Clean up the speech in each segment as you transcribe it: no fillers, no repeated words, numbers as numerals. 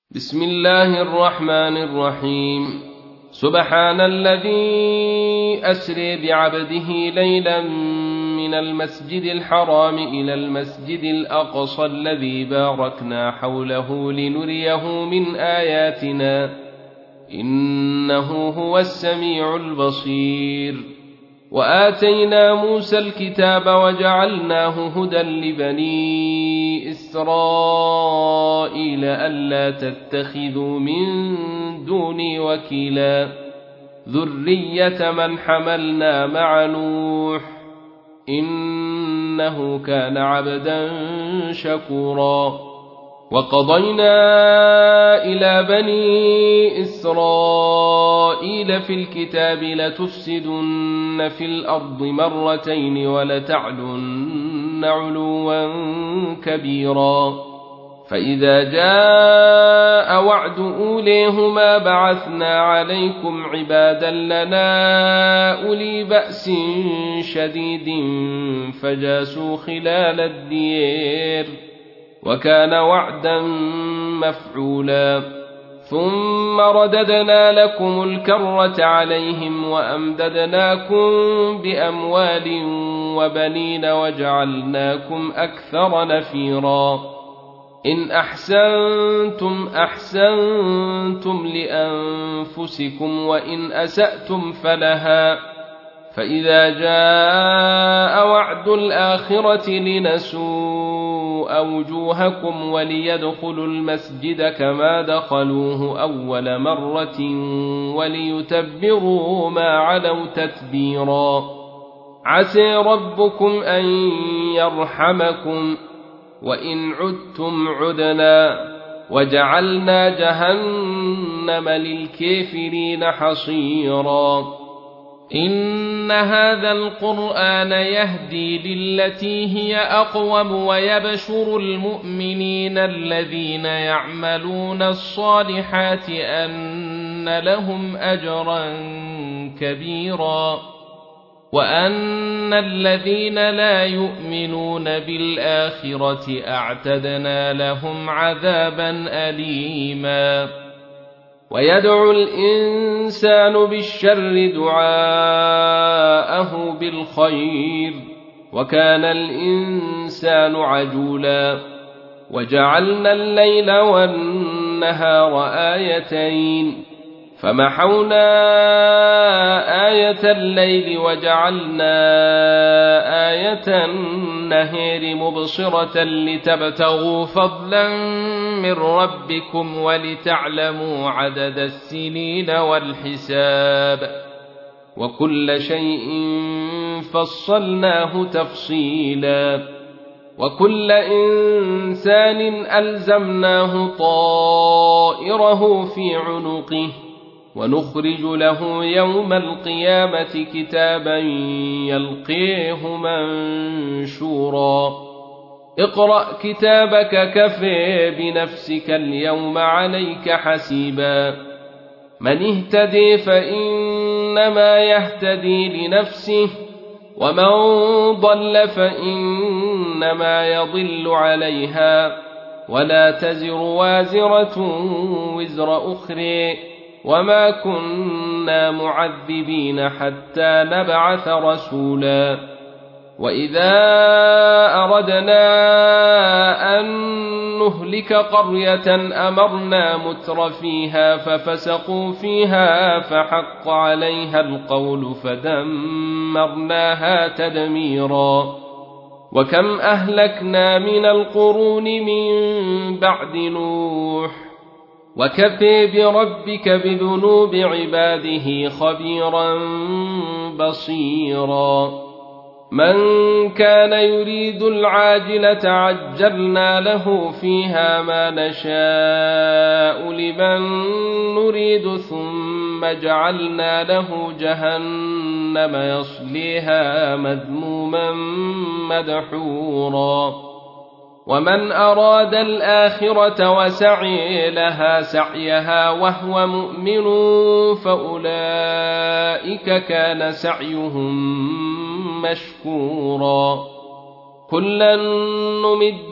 بسم الله الرحمن الرحيم. سبحان الذي أسري بعبده ليلا من المسجد الحرام إلى المسجد الأقصى الذي باركنا حوله لنريه من آياتنا إنه هو السميع البصير. وآتينا موسى الكتاب وجعلناه هدى لبني إسرائيل ألا تتخذوا من دوني وكيلا ذرية من حملنا مع نوح إنه كان عبدا شكورا. وقضينا إلى بني إسرائيل في الكتاب لتفسدن في الأرض مرتين ولتعلن علوا كبيرا. فإذا جاء وعد أوليهما بعثنا عليكم عبادا لنا أولي بأس شديد فجاسوا خلال الدير وكان وعدا مفعولا. ثم رددنا لكم الكرة عليهم وأمددناكم بأموال وبنين وجعلناكم أكثر نفيرا. إن أحسنتم لأنفسكم وإن أسأتم فلها. فإذا جاء وعد الآخرة لنسوء وجوهكم وليدخلوا المسجد كما دخلوه أول مرة وليتبروا ما علوا تتبيرا. عسى ربكم أن يرحمكم وإن عدتم عدنا وجعلنا جهنم للكافرين حصيرا. إن هذا القرآن يهدي للتي هي أقوم ويبشر المؤمنين الذين يعملون الصالحات أن لهم أجرا كبيرا وأن الذين لا يؤمنون بالآخرة أعتدنا لهم عذابا أليما. ويدعو الإنسان بالشر دعاءه بالخير وكان الإنسان عجولا. وجعلنا الليل والنهار آيتين فمحونا آية الليل وجعلنا آية النهار مبصرة لتبتغوا فضلا من ربكم ولتعلموا عدد السنين والحساب وكل شيء فصلناه تفصيلا. وكل إنسان ألزمناه طائره في عنقه ونخرج له يوم القيامة كتابا يلقيه منشورا. اقرأ كتابك كفى بنفسك اليوم عليك حسيبا. من اهتدي فإنما يهتدي لنفسه ومن ضل فإنما يضل عليها ولا تزر وازرة وزر أخرى وما كنا معذبين حتى نبعث رسولا. وإذا أردنا أن نهلك قرية أمرنا متر فيها ففسقوا فيها فحق عليها القول فدمرناها تدميرا. وكم أهلكنا من القرون من بعد نوح وكفى بربك بذنوب عباده خبيرا بصيرا. من كان يريد العاجلة عجلنا له فيها ما نشاء لمن نريد ثم جعلنا له جهنم يصليها مذموما مدحورا. ومن أراد الآخرة وسعي لها سعيها وهو مؤمن فأولئك كان سعيهم مشكورا. كلا نمد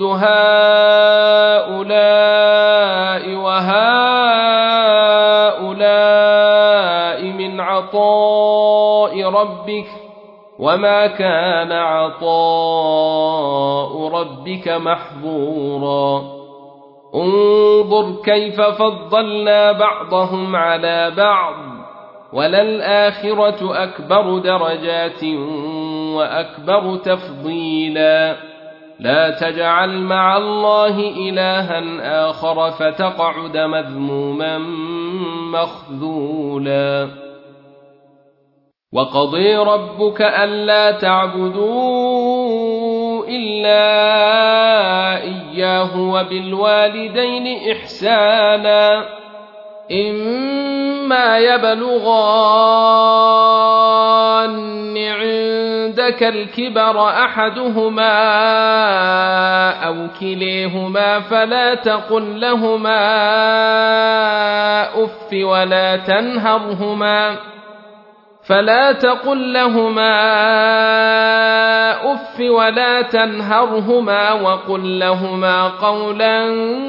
هؤلاء وهؤلاء من عطاء ربك وما كان عطاء ربك محظورا انظر كيف فضلنا بعضهم على بعض وللآخرة أكبر درجات وأكبر تفضيلا لا تجعل مع الله إلها آخر فتقعد مذموما مخذولا وقضي ربك ألا تعبدوا إلا إياه وبالوالدين إحسانا إما يبلغن عندك الكبر أحدهما أو كليهما فلا تقل لهما أف ولا تنهرهما وقل لهما قولا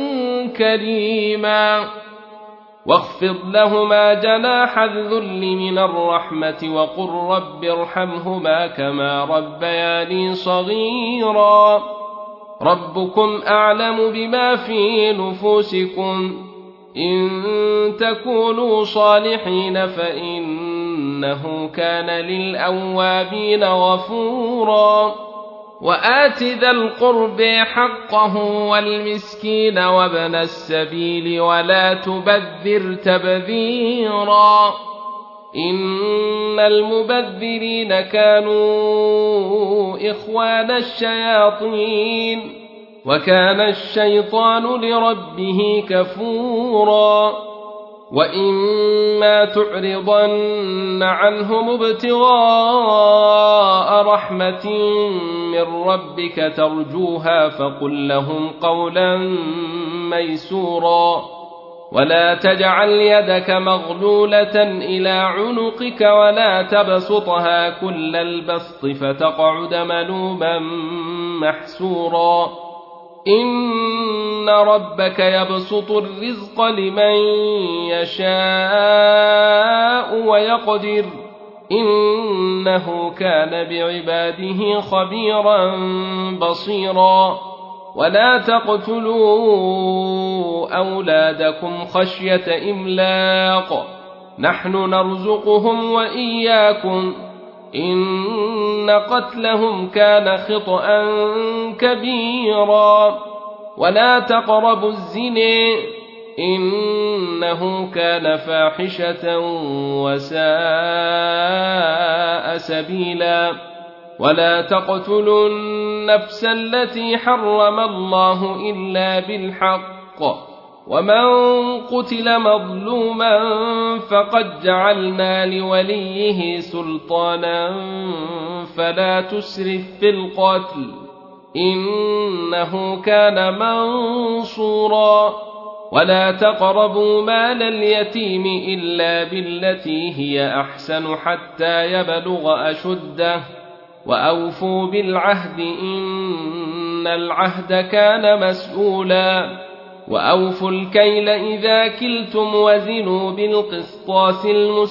كريما واخفض لهما جناح الذل من الرحمة وقل رب ارحمهما كما ربياني صغيرا ربكم أعلم بما في نفوسكم إن تكونوا صالحين فإنه كان للأوابين غفورا وآت ذا القرب حقه والمسكين وابن السبيل ولا تبذر تبذيرا إن المبذرين كانوا إخوان الشياطين وكان الشيطان لربه كفورا وإما تعرضن عنهم ابتغاء رحمة من ربك ترجوها فقل لهم قولا ميسورا ولا تجعل يدك مغلولة إلى عنقك ولا تبسطها كل البسط فتقعد ملوما محسورا إن ربك يبسط الرزق لمن يشاء ويقدر إنه كان بعباده خبيرا بصيرا ولا تقتلوا أولادكم خشية إملاق نحن نرزقهم وإياكم إن قتلهم كان خطأ كبيرا ولا تقربوا الزنا إنه كان فاحشة وساء سبيلا ولا تقتلوا النفس التي حرم الله إلا بالحق ومن قتل مظلوما فقد جعلنا لوليه سلطانا فلا تسرف في القتل إنه كان منصورا ولا تقربوا مال اليتيم إلا بالتي هي أحسن حتى يبلغ أشده وأوفوا بالعهد إن العهد كان مسؤولا وأوفوا الكيل إذا كلتم وزنوا بالقسطاس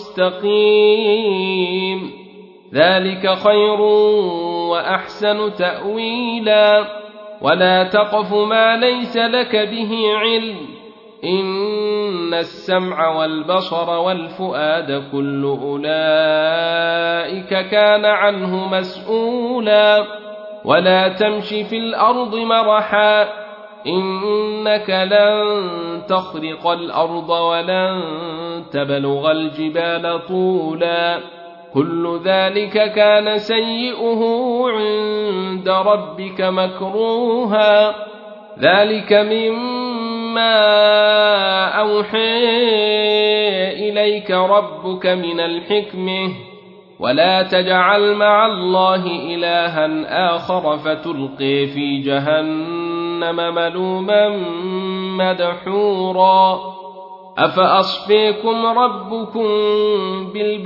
المستقيم ذلك خير وأحسن تأويلا ولا تقف ما ليس لك به علم إن السمع والبصر والفؤاد كل أولئك كان عنه مسؤولا ولا تمش في الأرض مرحا إنك لن تخرق الأرض ولن تبلغ الجبال طولا كل ذلك كان سيئه عند ربك مكروها ذلك مما أوحى إليك ربك من الحكمة ولا تجعل مع الله إلها آخر فتلقي في جهنم ملوما مدحورا أفأصفيكم ربكم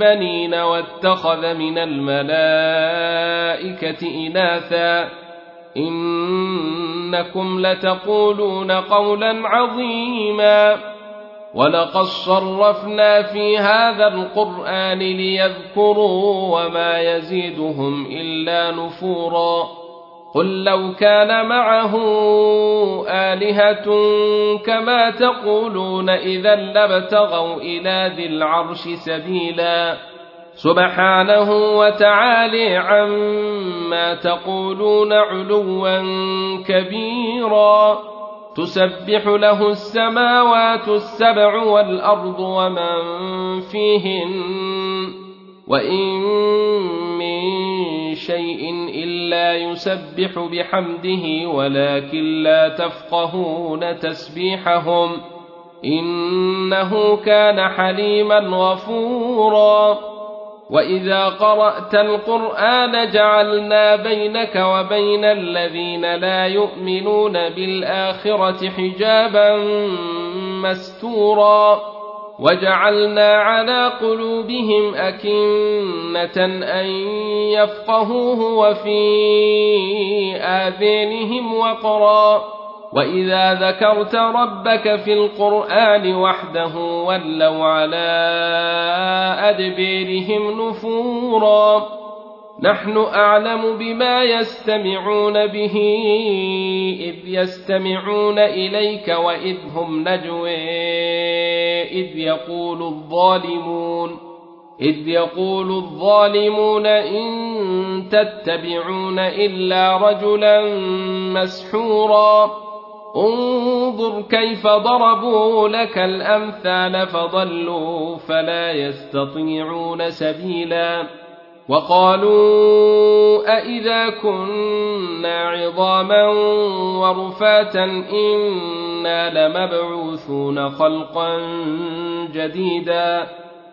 بالبنين واتخذ من الملائكة إناثا إنكم لتقولون قولا عظيما ولقد صرفنا في هذا القرآن ليذكروا وما يزيدهم إلا نفورا قل لو كان معه آلهة كما تقولون إذا لابتغوا إلى ذي العرش سبيلا سبحانه وتعالى عما تقولون علوا كبيرا تسبح له السماوات السبع والأرض ومن فيهن وإن من شيء إلا يسبح بحمده ولكن لا تفقهون تسبيحهم إنه كان حليما غفورا وإذا قرأت القرآن جعلنا بينك وبين الذين لا يؤمنون بالآخرة حجابا مستورا وجعلنا على قلوبهم أكنة أن يفقهوه وفي آذانهم وقرا وإذا ذكرت ربك في القرآن وحده ولوا على أدبيرهم نفورا نحن أعلم بما يستمعون به إذ يستمعون إليك وإذ هم نجوى إذ يقول الظالمون إن تتبعون إلا رجلا مسحورا انظر كيف ضربوا لك الأمثال فضلوا فلا يستطيعون سبيلا وقالوا أإذا كنا عظاما ورفاتا إنا لمبعوثون خلقا جديدا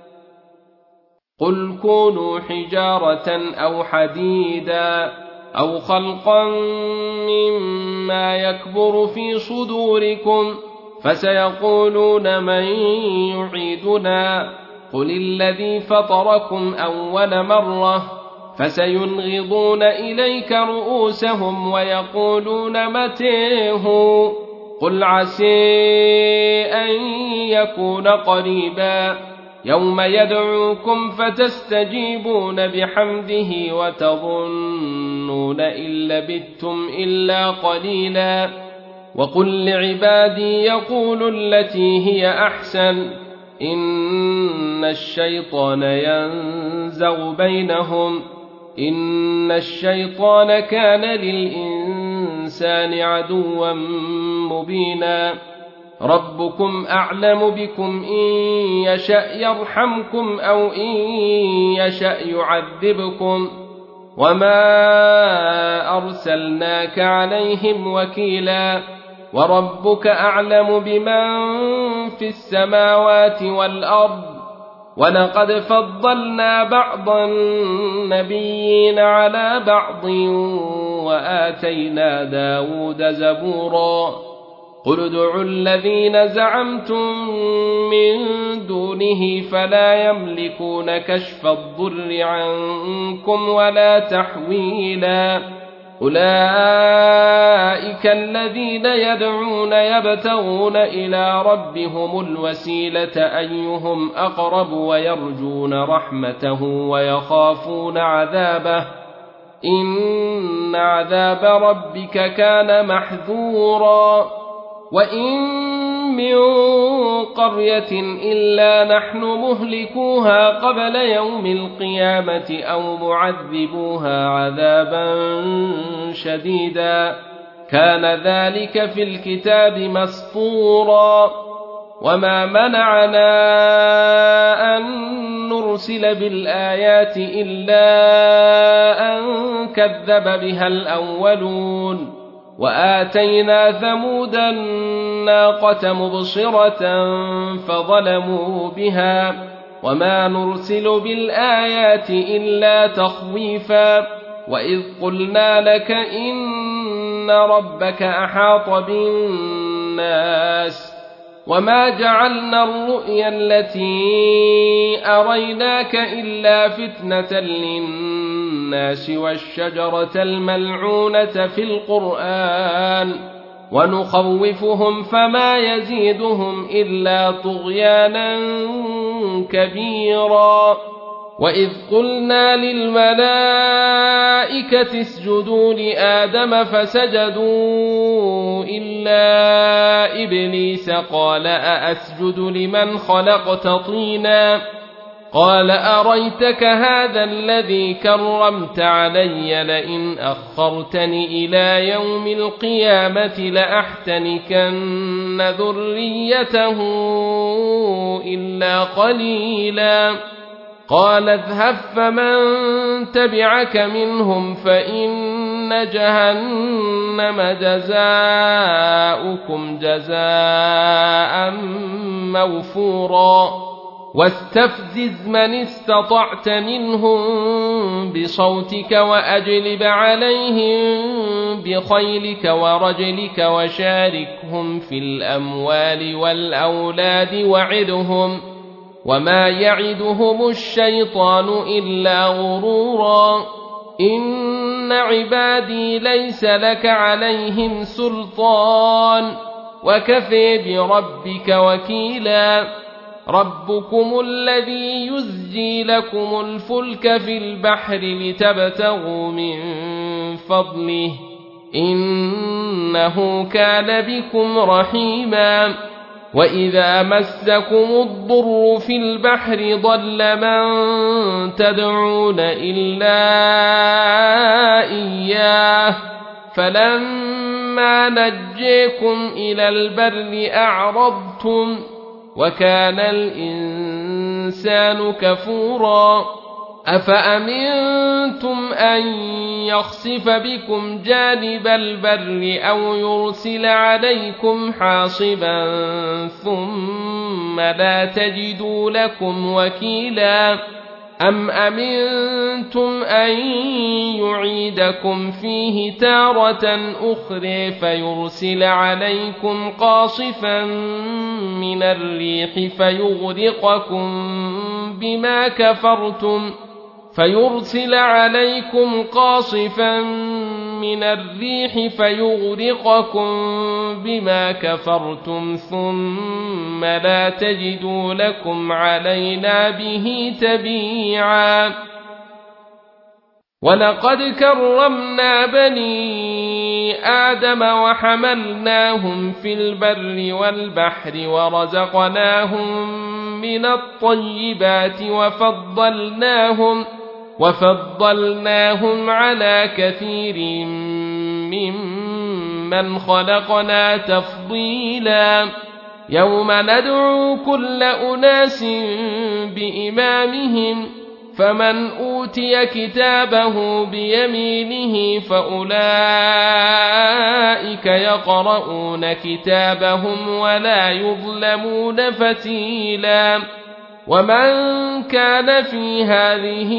قل كونوا حجارة أو حديدا أو خلقا مما يكبر في صدوركم فسيقولون من يعيدنا قل الذي فطركم أول مرة فسينغضون إليك رؤوسهم ويقولون متيه قل عسى أن يكون قريبا يوم يدعوكم فتستجيبون بحمده وتظنون إن لبثتم إلا قليلا وقل لعبادي يقولوا التي هي أحسن إن الشيطان ينزغ بينهم إن الشيطان كان للإنسان عدوا مبينا ربكم أعلم بكم إن يشأ يرحمكم أو إن يشأ يعذبكم وما أرسلناك عليهم وكيلا وربك أعلم بمن في السماوات والأرض ولقد فضلنا بعض النبيين على بعض وآتينا داود زبورا قل ادعوا الذين زعمتم من دونه فلا يملكون كشف الضر عنكم ولا تحويلا أولئك الذين يدعون يبتغون إلى ربهم الوسيلة أيهم أقرب ويرجون رحمته ويخافون عذابه إن عذاب ربك كان محذورا وإن من قرية إلا نحن مهلكوها قبل يوم القيامة أو معذبوها عذابا شديدا كان ذلك في الكتاب مسطورا وما منعنا أن نرسل بالآيات إلا أن كذب بها الأولون وآتينا ثمود الناقة مبصرة فظلموا بها وما نرسل بالآيات إلا تخويفا وإذ قلنا لك إن ربك أحاط بالناس وما جعلنا الرؤيا التي أريناك إلا فتنة للناس الناس والشجرة الملعونة في القرآن ونخوفهم فما يزيدهم إلا طغيانا كبيرا. وإذ قلنا للملائكة اسجدوا لآدم فسجدوا إلا إبليس قال أأسجد لمن خلقت طينا قال أريتك هذا الذي كرمت علي لئن أخرتني إلى يوم القيامة لأحتنكن ذريته إلا قليلا. قال اذهب فمن تبعك منهم فإن جهنم جزاؤكم جزاء موفورا. واستفزز من استطعت منهم بصوتك وأجلب عليهم بخيلك ورجلك وشاركهم في الأموال والأولاد وعدهم وما يعدهم الشيطان إلا غرورا. إن عبادي ليس لك عليهم سلطان وكفى بربك وكيلا. ربكم الذي يزجي لكم الفلك في البحر لتبتغوا من فضله إنه كان بكم رحيما. وإذا مسكم الضر في البحر ضل من تدعون إلا إياه فلما نجيكم إلى البر أعرضتم وكان الإنسان كفورا. أفأمنتم أن يخسف بكم جانب البر أو يرسل عليكم حاصبا ثم لا تجدوا لكم وكيلا. أم أمنتم أن يعيدكم فيه تارة أخرى فيرسل عليكم قاصفا من الريح فيغرقكم بما كفرتم ثم لا تجدوا لكم علينا به تبيعا. ولقد كرمنا بني آدم وحملناهم في البر والبحر ورزقناهم من الطيبات وفضلناهم على كثير ممن خلقنا تفضيلا. يوم ندعو كل أناس بإمامهم فمن أوتي كتابه بيمينه فأولئك يقرؤون كتابهم ولا يظلمون فتيلا. ومن كان في هذه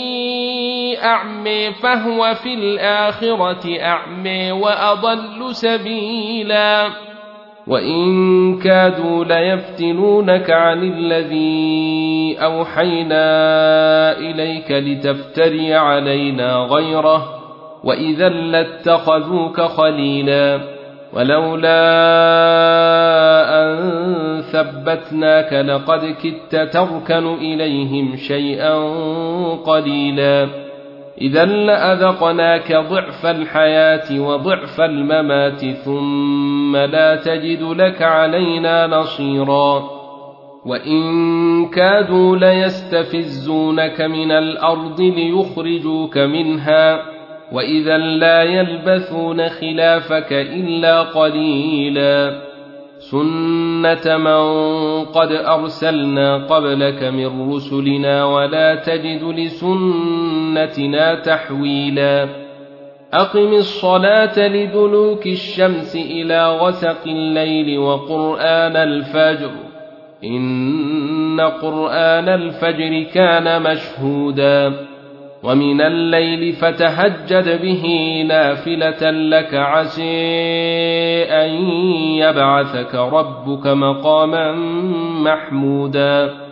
أعمى فهو في الآخرة أعمى وأضل سبيلا. وإن كادوا ليفتنونك عن الذي أوحينا إليك لتفتري علينا غيره وإذا لاتخذوك خليلا. ولولا أن ثبتناك لقد كدت تركن إليهم شيئا قليلا. إذا لأذقناك ضعف الحياة وضعف الممات ثم لا تجد لك علينا نصيرا. وإن كادوا ليستفزونك من الأرض ليخرجوك منها وإذا لا يلبثون خلافك إلا قليلا. سنة من قد أرسلنا قبلك من رسلنا ولا تجد لسنتنا تحويلا. أقم الصلاة لدلوك الشمس إلى غسق الليل وقرآن الفجر إن قرآن الفجر كان مشهودا. ومن الليل فتهجد به نافلة لك عسى أن يبعثك ربك مقاما محمودا.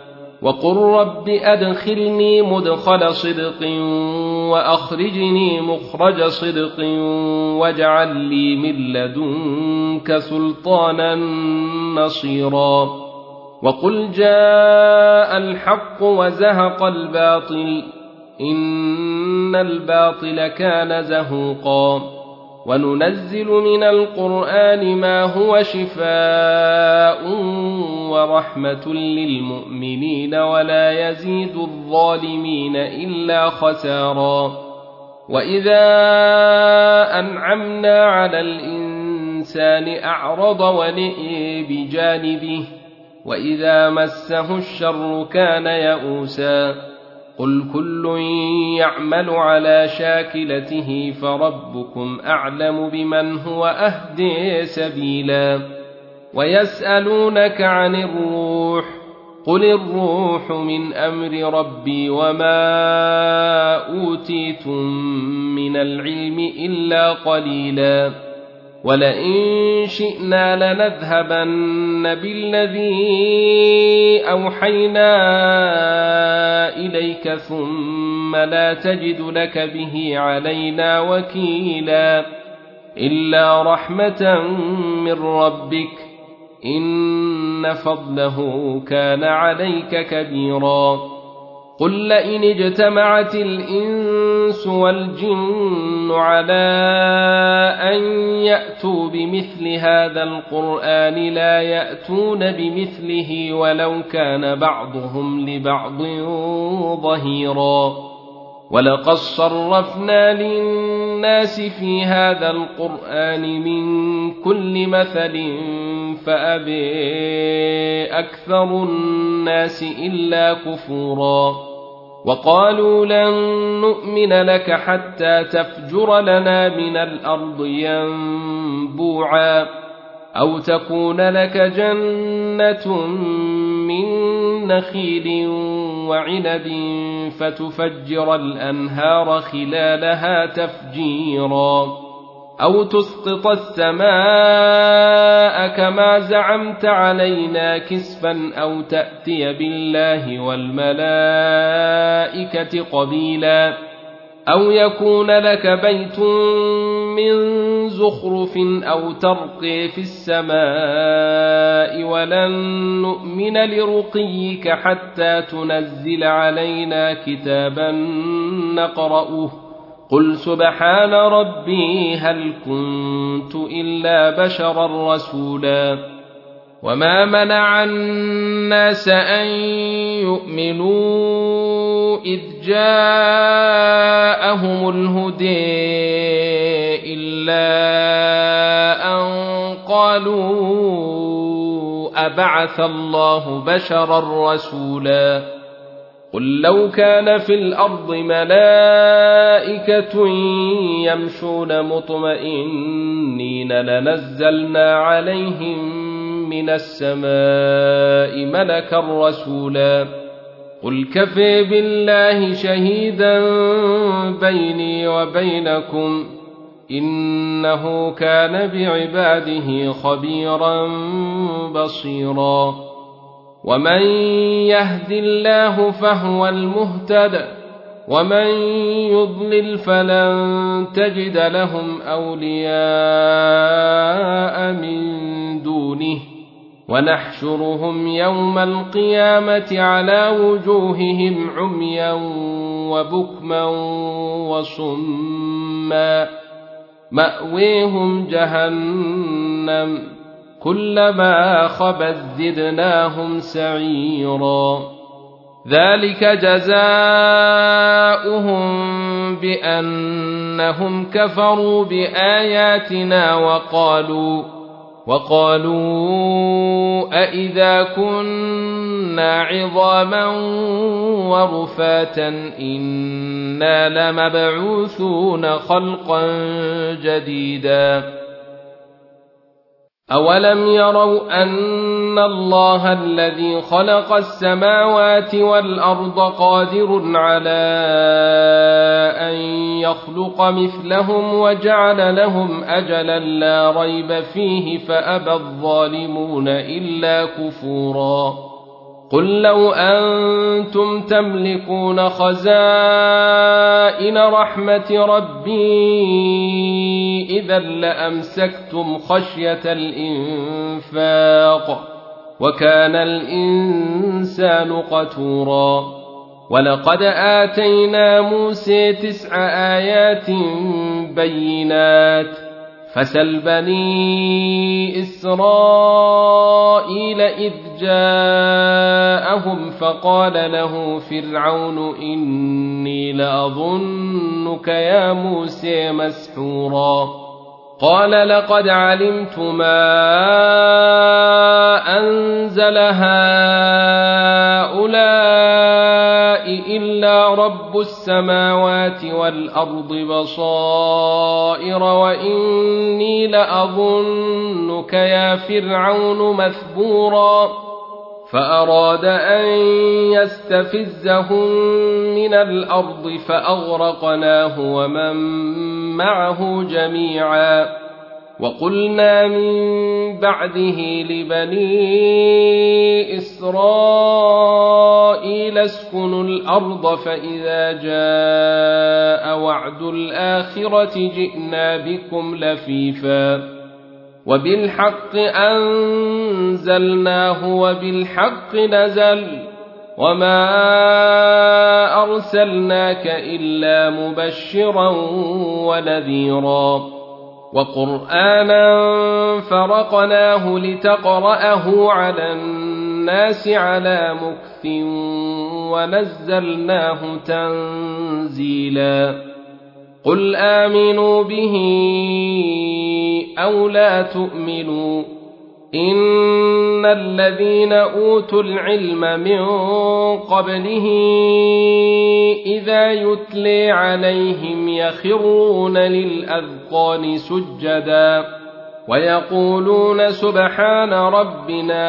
وقل رب أدخلني مدخل صدق وأخرجني مخرج صدق واجعل لي من لدنك سلطانا نصيرا وقل جاء الحق وزهق الباطل إن الباطل كان زهوقا وننزل من القرآن ما هو شفاء ورحمة للمؤمنين ولا يزيد الظالمين إلا خسارا وإذا أنعمنا على الإنسان أعرض ونئي بجانبه وإذا مسه الشر كان يئوسا قل كل يعمل على شاكلته فربكم أعلم بمن هو أهدي سبيلا ويسألونك عن الروح قل الروح من أمر ربي وما أوتيتم من العلم إلا قليلا ولئن شئنا لنذهبن بالذي أوحينا إليك ثم لا تجد لك به علينا وكيلا إلا رحمة من ربك إن فضله كان عليك كبيرا قل لئن اجتمعت الإنس والجن على أن يأتوا بمثل هذا القرآن لا يأتون بمثله ولو كان بعضهم لبعض ظهيرا ولقد صرفنا للناس في هذا القرآن من كل مثل فأبى أكثر الناس إلا كفورا وقالوا لن نؤمن لك حتى تفجر لنا من الأرض ينبوعا أو تكون لك جنة من نخيل وعنب فتفجر الأنهار خلالها تفجيرا أو تسقط السماء كما زعمت علينا كسفا أو تأتي بالله والملائكة قبيلا أو يكون لك بيت من زخرف أو ترقي في السماء ولن نؤمن لرقيك حتى تنزل علينا كتابا نقرأه قل سبحان ربي هل كنت إلا بشرا رسولا وما منع الناس أن يؤمنوا إذ جاءهم الهدى إلا أن قالوا أبعث الله بشرا رسولا قل لو كان في الأرض ملائكة يمشون مطمئنين لنزلنا عليهم من السماء ملكا رسولا قل كفى بالله شهيدا بيني وبينكم إنه كان بعباده خبيرا بصيرا ومن يهد الله فهو المهتد ومن يضلل فلن تجد لهم أولياء من دونه ونحشرهم يوم القيامة على وجوههم عميا وبكما وصما مأويهم جهنم كلما خبت زدناهم سعيرا ذلك جزاؤهم بأنهم كفروا بآياتنا وقالوا أئذا كنا عظاما ورفاتا إنا لمبعوثون خلقا جديدا أولم يروا أن الله الذي خلق السماوات والأرض قادر على أن يخلق مثلهم وجعل لهم أجلا لا ريب فيه فأبى الظالمون إلا كفورا قل لو أنتم تملكون خزائن رحمة ربي إذا لأمسكتم خشية الإنفاق وكان الإنسان قتورا ولقد آتينا موسى 9 آيات بينات فسل بني إسرائيل إذ جاءهم فقال له فرعون إني لأظنك يا موسى مسحورا قال لقد علمت ما أنزل هؤلاء إلا رب السماوات والأرض بصائر وإني لأظنك يا فرعون مثبورا فأراد أن يستفزهم من الأرض فأغرقناه ومن معه جميعا وقلنا من بعده لبني إسرائيل اسكنوا الأرض فإذا جاء وعد الآخرة جئنا بكم لفيفا وبالحق أنزلناه وبالحق نزل وما أرسلناك إلا مبشرا ونذيرا وقرآنا فرقناه لتقرأه على الناس على مكث ونزلناه تنزيلا قل آمنوا به أو لا تؤمنوا إن الذين أوتوا العلم من قبله إذا يتلي عليهم يخرون للأذقان سجدا ويقولون سبحان ربنا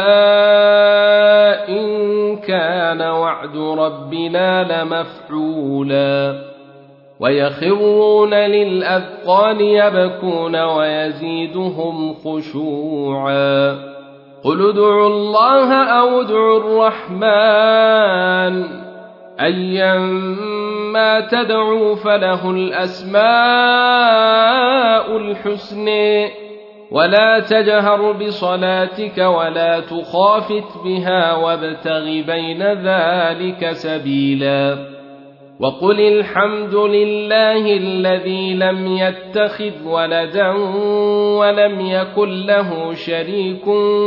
إن كان وعد ربنا لمفعولا ويخرون للأذقان يبكون ويزيدهم خشوعا قل ادعوا الله أو ادعوا الرحمن أيما تدعوا فله الأسماء الحسنى ولا تجهر بصلاتك ولا تخافت بها وابتغ بين ذلك سبيلا وقل الحمد لله الذي لم يتخذ ولدا ولم يكن له شريك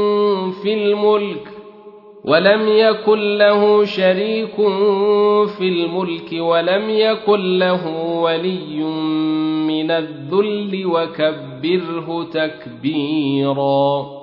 في الملك ولم يكن له ولي من الذل وكبره تكبيرا.